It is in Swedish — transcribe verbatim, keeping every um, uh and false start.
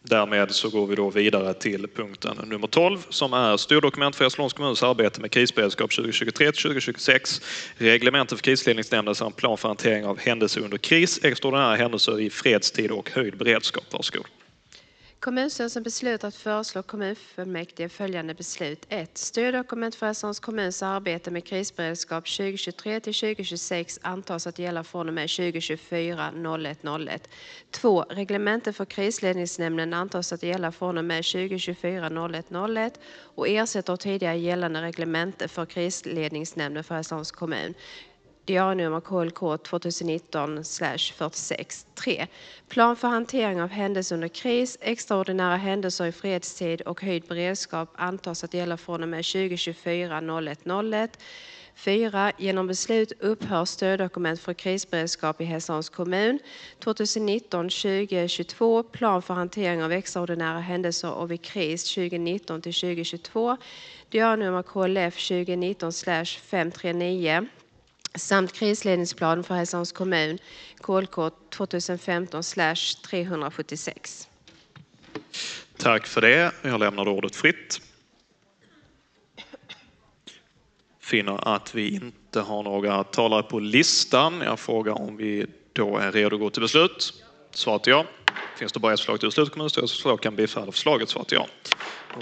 Därmed så går vi då vidare till punkten nummer tolv som är styrdokument för Hässleholms kommuns arbete med krisberedskap tjugo tjugotre till tjugo tjugosex, reglemente för krisledningsnämnden samt plan för hantering av händelser under kris, extraordinära händelser i fredstid och höjd beredskap. Varsågod. Kommunstyrelsen beslutar att föreslå kommunfullmäktige följande beslut. ett. Styrdokument för Hässleholms kommuns arbete med krisberedskap tjugo tjugotre till tjugo tjugosex antas att gälla från och med tjugo tjugofyra ett noll ett. två. Reglemente för krisledningsnämnden antas att gälla från och med tjugo tjugofyra ett noll ett och ersätter tidigare gällande reglemente för krisledningsnämnden för Hässleholms kommun. Diarienummer K L K tjugonitton fyrtiosex. tre. Plan för hantering av händelser under kris, extraordinära händelser i fredstid och höjd beredskap antas att gälla från och med tjugo tjugofyra ett noll ett. fyra. Genom beslut upphör stöddokument för krisberedskap i Hässleholms kommun tjugonitton tjugo tjugotvå, plan för hantering av extraordinära händelser och vid kris tjugonitton till tjugo tjugotvå, diarienummer K L F tjugonitton femhundratrettionio samt krisledningsplan för Hässleholms kommun K L K tjugohundrafemton trehundrasjuttiosex. Tack för det. Jag lämnar ordet fritt. Finner att vi inte har några talare på listan. Jag frågar om vi då är redo att gå till beslut. Svaret är ja. Finns det bara ett förslag till beslut? Kommunstyrelsens förslag kan bifalla förslaget. Svaret är ja.